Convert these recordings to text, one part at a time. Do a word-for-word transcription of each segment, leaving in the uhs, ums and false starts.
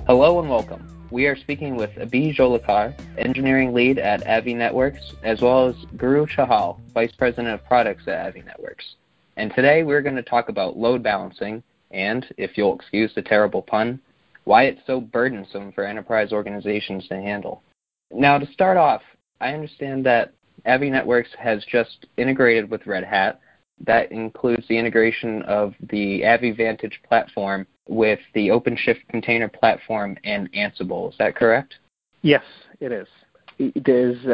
Hello and welcome. We are speaking with Abhi Jolakar, Engineering Lead at Avi Networks, as well as Guru Chahal, Vice President of Products at Avi Networks. And today we're going to talk about load balancing and, if you'll excuse the terrible pun, why it's so burdensome for enterprise organizations to handle. Now, to start off, I understand that Avi Networks has just integrated with Red Hat. That includes the integration of the Avi Vantage platform with the OpenShift container platform and Ansible. Is that correct? Yes, it is. It is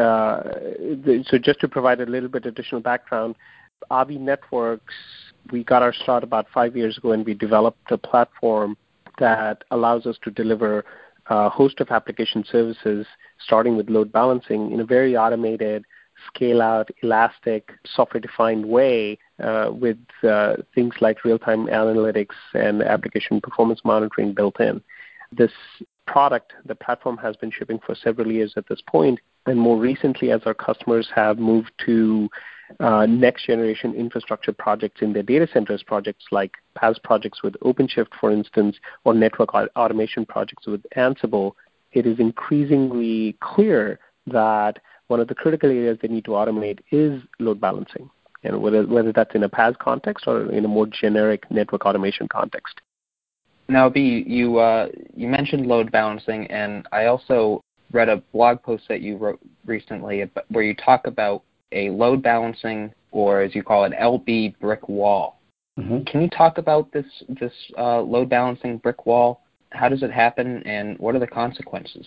uh, so just to provide a little bit additional background, Avi Networks, we got our start about five years ago, and we developed a platform that allows us to deliver a host of application services, starting with load balancing, in a very automated, scale-out, elastic, software-defined way uh, with uh, things like real-time analytics and application performance monitoring built in. This product, the platform, has been shipping for several years at this point, and more recently, as our customers have moved to uh, next-generation infrastructure projects in their data centers, projects like P A S projects with OpenShift, for instance, or network automation projects with Ansible, it is increasingly clear that one of the critical areas they need to automate is load balancing, and whether, whether that's in a P A S context or in a more generic network automation context. Now, B, you uh, you mentioned load balancing, and I also read a blog post that you wrote recently where you talk about a load balancing, or as you call it, L B brick wall. Mm-hmm. Can you talk about this this uh, load balancing brick wall? How does it happen, and what are the consequences?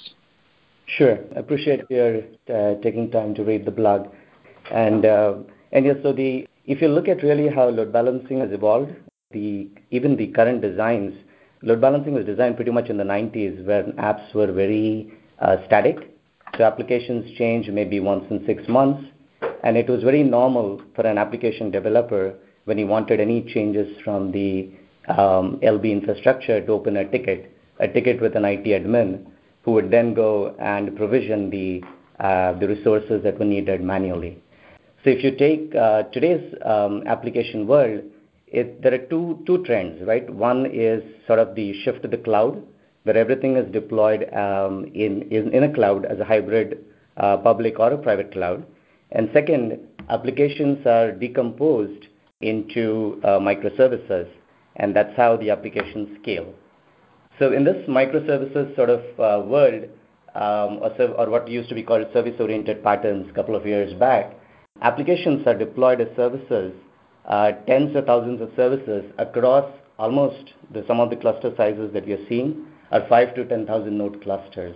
Sure. I appreciate your uh, taking time to read the blog. And uh, and yes, so the if you look at really how load balancing has evolved, the even the current designs, load balancing was designed pretty much in the nineties, where apps were very uh, static. So applications change maybe once in six months, and it was very normal for an application developer, when he wanted any changes from the um, L B infrastructure, to open a ticket, a ticket with an I T admin, who would then go and provision the uh, the resources that were needed manually. So if you take uh, today's um, application world, it, there are two two trends, right? One is sort of the shift to the cloud, where everything is deployed um, in, in in a cloud as a hybrid uh, public or a private cloud. And second, applications are decomposed into uh, microservices, and that's how the applications scale. So in this microservices sort of uh, world, um, or, or what used to be called service-oriented patterns a couple of years back, applications are deployed as services, uh, tens of thousands of services across almost the, some of the cluster sizes that you're seeing are five to ten thousand node clusters.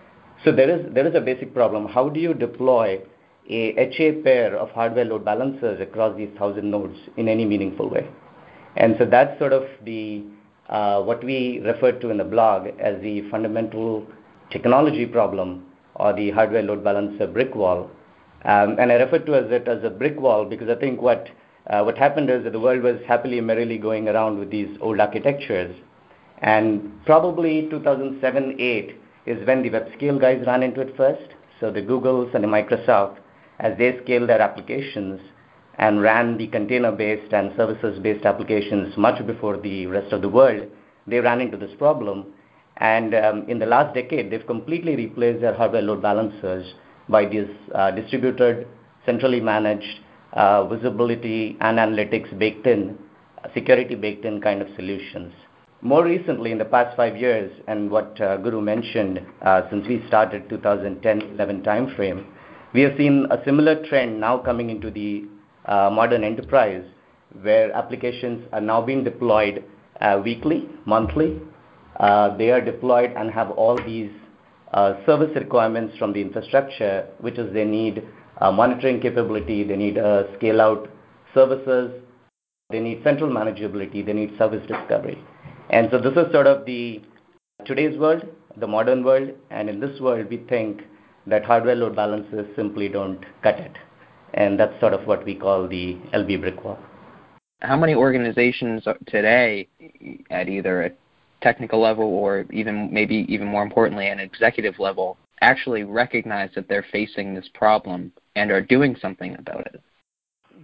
So there is there is a basic problem. How do you deploy a H A pair of hardware load balancers across these thousand nodes in any meaningful way? And so that's sort of the Uh, what we refer to in the blog as the fundamental technology problem, or the hardware load balancer brick wall. Um, and I refer to as it as a brick wall because I think what uh, what happened is that the world was happily merrily going around with these old architectures. And probably two thousand seven eight is when the web scale guys ran into it first. So the Googles and the Microsoft, as they scaled their applications and ran the container-based and services-based applications much before the rest of the world, they ran into this problem. And um, in the last decade, they've completely replaced their hardware load balancers by these uh, distributed, centrally managed, uh, visibility and analytics baked-in, uh, security baked-in kind of solutions. More recently, in the past five years, and what uh, Guru mentioned, uh, since we started two thousand ten eleven timeframe, we have seen a similar trend now coming into the Uh, modern enterprise, where applications are now being deployed uh, weekly, monthly. Uh, they are deployed and have all these uh, service requirements from the infrastructure, which is they need uh, monitoring capability, they need uh, scale-out services, they need central manageability, they need service discovery. And so this is sort of the today's world, the modern world, and in this world we think that hardware load balancers simply don't cut it. And that's sort of what we call the L B brick wall. How many organizations today, at either a technical level or even maybe even more importantly an executive level, actually recognize that they're facing this problem and are doing something about it?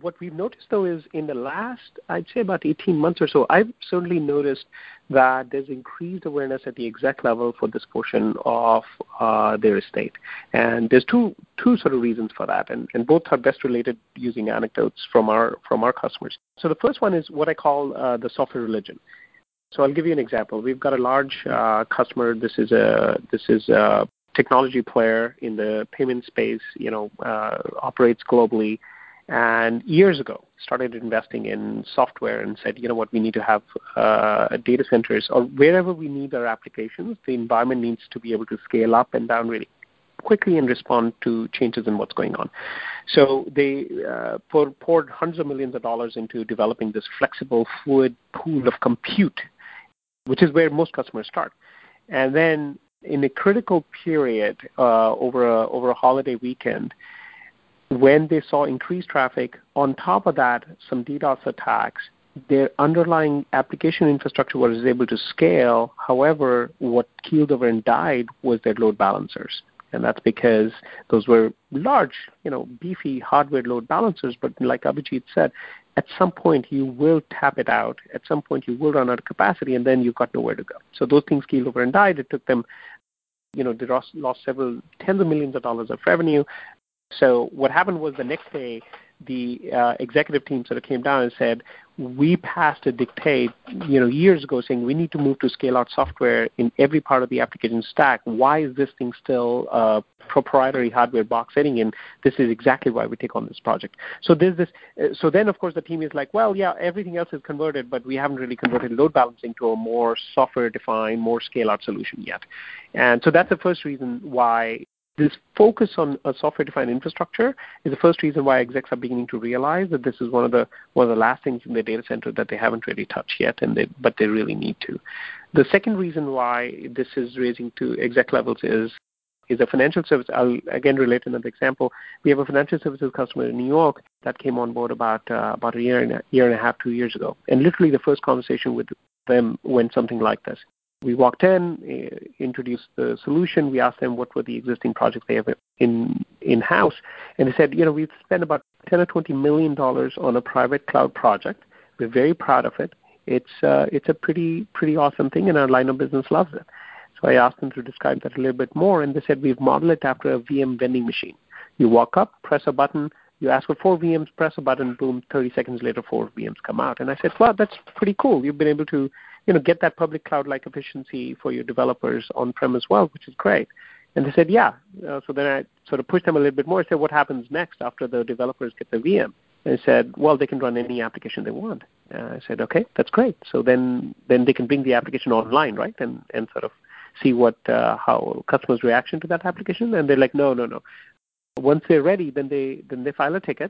what we've noticed, though, is in the last, I'd say about eighteen months or so, I've certainly noticed that there's increased awareness at the exec level for this portion of uh, their estate. And there's two two sort of reasons for that, and, and both are best related using anecdotes from our from our customers. So the first one is what I call uh, the software religion. So I'll give you an example. We've got a large uh, customer. This is a this is a technology player in the payment space. You know, uh, operates globally, and years ago started investing in software and said, you know what, we need to have uh, data centers or wherever we need our applications. The environment needs to be able to scale up and down really quickly and respond to changes in what's going on. So they uh, poured, poured hundreds of millions of dollars into developing this flexible, fluid pool of compute, which is where most customers start. And then in a critical period uh, over a over a holiday weekend, when they saw increased traffic, on top of that, some DDoS attacks, their underlying application infrastructure was able to scale. However, what keeled over and died was their load balancers. And that's because those were large, you know, beefy hardware load balancers. But like Abhijit said, at some point you will tap it out. At some point you will run out of capacity, and then you've got nowhere to go. So those things keeled over and died. It took them, you know, they lost, lost several tens of millions of dollars of revenue. So what happened was the next day, the uh, executive team sort of came down and said, we passed a dictate, you know, years ago saying we need to move to scale-out software in every part of the application stack. Why is this thing still a proprietary hardware box sitting in? This is exactly why we take on this project. So there's this. Uh, so then, of course, the team is like, well, yeah, everything else is converted, but we haven't really converted load balancing to a more software-defined, more scale-out solution yet. And so that's the first reason why this focus on a software-defined infrastructure is the first reason why execs are beginning to realize that this is one of the one of the last things in the data center that they haven't really touched yet, and they, but they really need to. The second reason why this is raising to exec levels is is a financial service. I'll again relate another example. We have a financial services customer in New York that came on board about uh, about a year and a year and a half, two years ago, and literally the first conversation with them went something like this. We walked in, uh, introduced the solution. We asked them what were the existing projects they have in in house, and they said, you know, we've spent about ten or twenty million dollars on a private cloud project. We're very proud of it. It's uh, it's a pretty pretty awesome thing, and our line of business loves it. So I asked them to describe that a little bit more, and they said we've modeled it after a V M vending machine. You walk up, press a button, you ask for four V Ms, press a button, boom, thirty seconds later, four V Ms come out. And I said, well, that's pretty cool. You've been able to, you know, get that public cloud-like efficiency for your developers on-prem as well, which is great. And they said, yeah. Uh, so then I sort of pushed them a little bit more. I said, what happens next after the developers get the V M? And they said, well, they can run any application they want. Uh, I said, okay, that's great. So then, then they can bring the application online, right, and, and sort of see what uh, how customers' reaction to that application. And they're like, no, no, no. Once they're ready, then they then they file a ticket,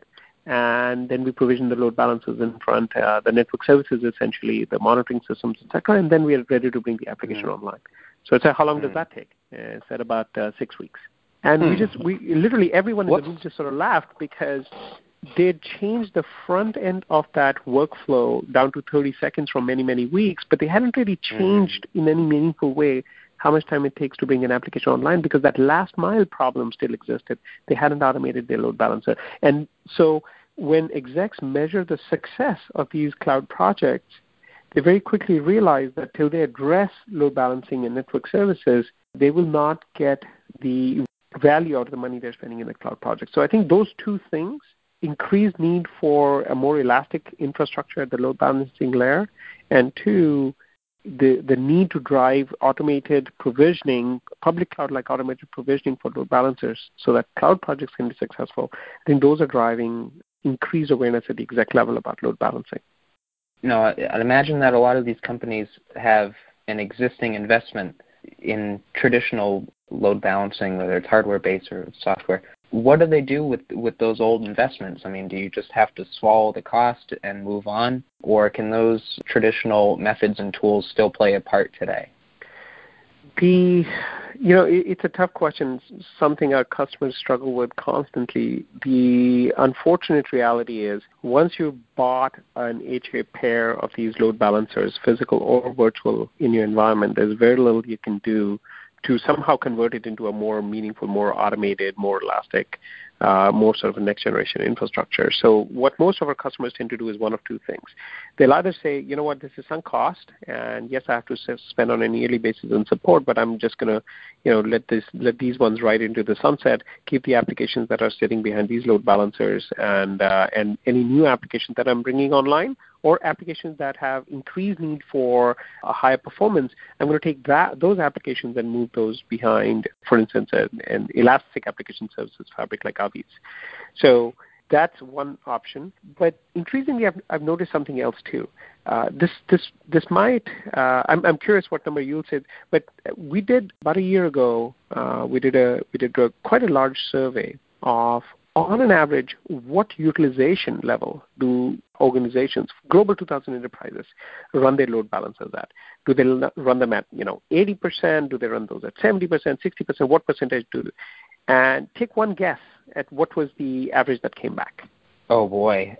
and then we provision the load balancers in front, uh, the network services, essentially the monitoring systems, et cetera, and then we are ready to bring the application mm. online. So it's like, how long mm. does that take? Uh, it's at about uh, six weeks. And mm. we just we literally everyone Whoops. in the room just sort of laughed because they changed the front end of that workflow down to thirty seconds from many many weeks, but they hadn't really changed mm. in any meaningful way how much time it takes to bring an application online, because that last mile problem still existed. They hadn't automated their load balancer. And so when execs measure the success of these cloud projects, they very quickly realize that till they address load balancing and network services, they will not get the value out of the money they're spending in the cloud project. So I think those two things, increased need for a more elastic infrastructure at the load balancing layer, and two, the the need to drive automated provisioning, public cloud-like automated provisioning for load balancers so that cloud projects can be successful. I think those are driving increased awareness at the exec level about load balancing. You know, I'd imagine that a lot of these companies have an existing investment in traditional load balancing, whether it's hardware-based or software. What do they do with with those old investments? I mean, do you just have to swallow the cost and move on, or can those traditional methods and tools still play a part today? The, you know, it, it's a tough question, something our customers struggle with constantly. The unfortunate reality is once you've bought an H A pair of these load balancers, physical or virtual, in your environment, there's very little you can do to somehow convert it into a more meaningful, more automated, more elastic uh, more sort of a next-generation infrastructure. So what most of our customers tend to do is one of two things. They'll either say, you know what, this is sunk cost, and yes, I have to spend on a yearly basis on support, but I'm just going to, you know, let this let these ones ride into the sunset, keep the applications that are sitting behind these load balancers, and uh, and any new applications that I'm bringing online, or applications that have increased need for a higher performance, I'm going to take that those applications and move those behind, for instance, an, an Elastic Application Services Fabric like Avi's. So that's one option. But increasingly, I've, I've noticed something else too. Uh, this this this might. Uh, I'm I'm curious what number you'll say. But we did about a year ago. Uh, we did a we did a, quite a large survey of, on an average, what utilization level do organizations, Global two thousand enterprises, run their load balancers at? Do they run them at, you know, eighty percent? Do they run those at seventy percent, sixty percent? What percentage do they? And take one guess at what was the average that came back. Oh, boy.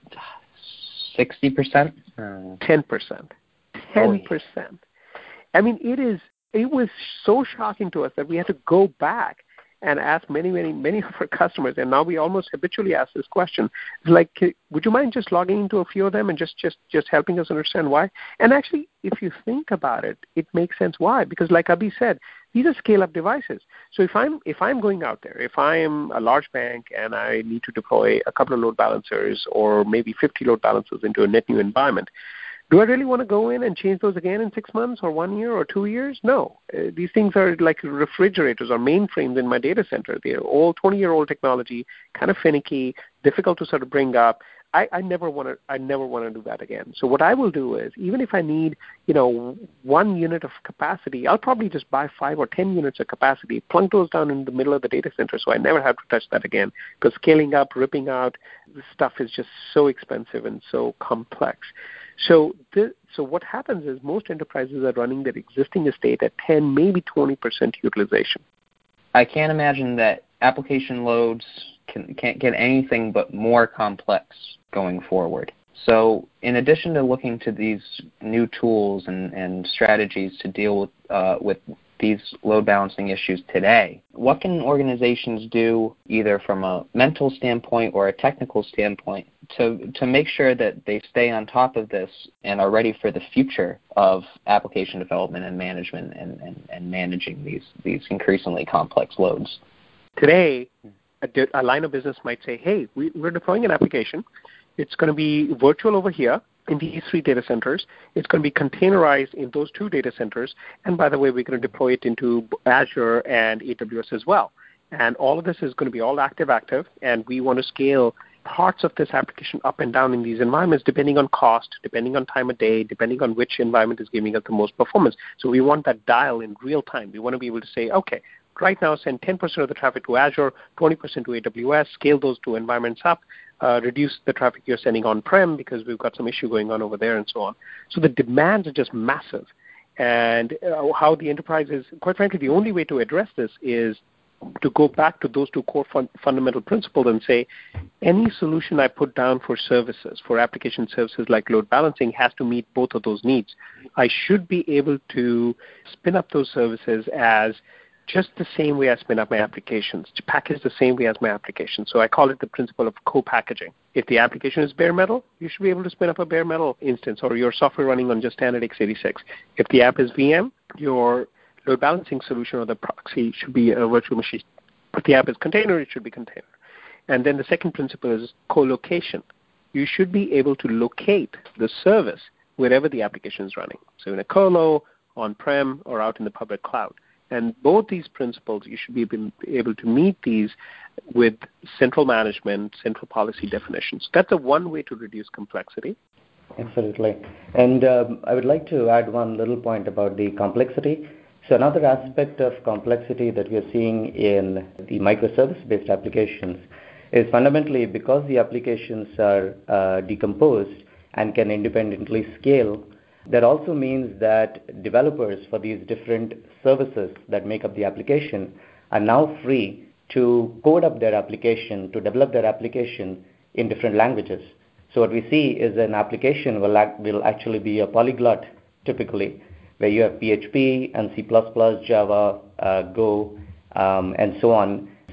sixty percent? ten percent. ten percent. I mean, it is. It was so shocking to us that we had to go back and ask many, many, many of our customers, and now we almost habitually ask this question. It's like, would you mind just logging into a few of them and just, just, just helping us understand why? And actually, if you think about it, it makes sense why. Because like Abhi said, these are scale-up devices. So if I'm if I'm going out there, if I'm a large bank and I need to deploy a couple of load balancers or maybe fifty load balancers into a net new environment, do I really want to go in and change those again in six months or one year or two years? No. Uh, these things are like refrigerators or mainframes in my data center. They're all twenty-year-old technology, kind of finicky, difficult to sort of bring up. I, I never want to. I never want to do that again. So what I will do is, even if I need, you know, one unit of capacity, I'll probably just buy five or ten units of capacity, plunk those down in the middle of the data center, so I never have to touch that again. Because scaling up, ripping out, this stuff is just so expensive and so complex. So, this, so what happens is most enterprises are running their existing estate at ten, maybe twenty percent utilization. I can't imagine that application loads can, can't get anything but more complex going forward. So in addition to looking to these new tools and, and strategies to deal with, uh, with these load balancing issues today, what can organizations do either from a mental standpoint or a technical standpoint to, to make sure that they stay on top of this and are ready for the future of application development and management and, and, and managing these, these increasingly complex loads? Today, a, a line of business might say, hey, we, we're deploying an application. It's going to be virtual over here in these three data centers. It's going to be containerized in those two data centers. And by the way, we're going to deploy it into Azure and A W S as well. And all of this is going to be all active-active, and we want to scale parts of this application up and down in these environments depending on cost, depending on time of day, depending on which environment is giving us the most performance. So we want that dial in real time. We want to be able to say, okay, right now send ten percent of the traffic to Azure, twenty percent to A W S, scale those two environments up, uh, reduce the traffic you're sending on-prem because we've got some issue going on over there and so on. So the demands are just massive. And uh, how the enterprise is, quite frankly, the only way to address this is to go back to those two core fun- fundamental principles and say, any solution I put down for services, for application services like load balancing, has to meet both of those needs. I should be able to spin up those services as just the same way I spin up my applications, to package the same way as my application. So I call it the principle of co-packaging. If the application is bare metal, you should be able to spin up a bare metal instance or your software running on just standard x eighty-six. If the app is V M, your load balancing solution or the proxy should be a virtual machine. If the app is container, it should be container. And then the second principle is co-location. You should be able to locate the service wherever the application is running. So in a colo, on-prem, or out in the public cloud. And both these principles, you should be able to meet these with central management, central policy definitions. That's a one way to reduce complexity. Absolutely. And um, I would like to add one little point about the complexity. So another aspect of complexity that we are seeing in the microservice-based applications is fundamentally because the applications are uh, decomposed and can independently scale. That also means that developers for these different services that make up the application are now free to code up their application, to develop their application in different languages. So what we see is an application will, act, will actually be a polyglot typically, where you have P H P and C plus plus, Java, uh, Go, um, and so on.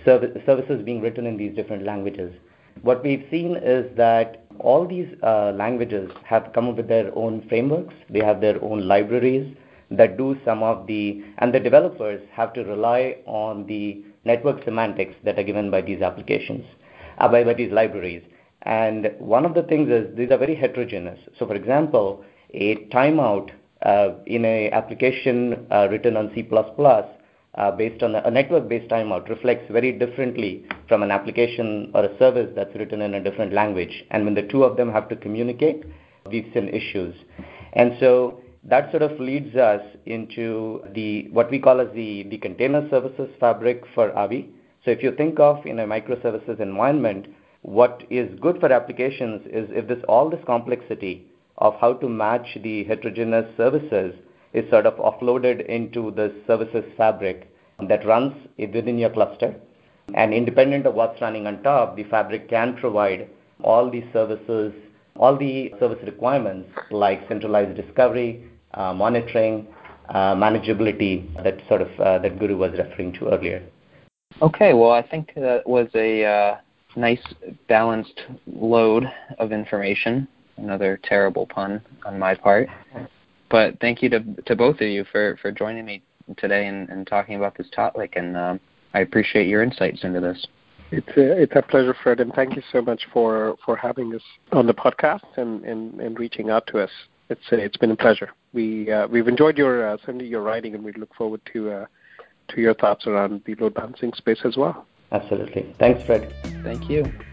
service, services being written in these different languages. What we've seen is that all these uh, languages have come up with their own frameworks. They have their own libraries that do some of the, and the developers have to rely on the network semantics that are given by these applications, uh, by, by these libraries. And one of the things is these are very heterogeneous. So for example, a timeout uh, in an application uh, written on C plus plus uh, based on a, a network-based timeout reflects very differently from an application or a service that's written in a different language. And when the two of them have to communicate, we've seen issues. And so that sort of leads us into the what we call as the, the container services fabric for Avi. So if you think of in a microservices environment, what is good for applications is if this all this complexity of how to match the heterogeneous services is sort of offloaded into the services fabric that runs within your cluster. And independent of what's running on top, the fabric can provide all these services, all the service requirements like centralized discovery, uh, monitoring, uh, manageability that sort of uh, that Guru was referring to earlier. Okay, well, I think that was a uh, nice balanced load of information. Another terrible pun on my part. But thank you to to both of you for, for joining me today and, and talking about this topic, and um, I appreciate your insights into this. It's a, it's a pleasure, Fred, and thank you so much for, for having us on the podcast and, and, and reaching out to us. It's uh, it's been a pleasure. We uh, we've enjoyed your uh, certainly your writing, and we look forward to uh, to your thoughts around the load balancing space as well. Absolutely. Thanks, Fred. Thank you.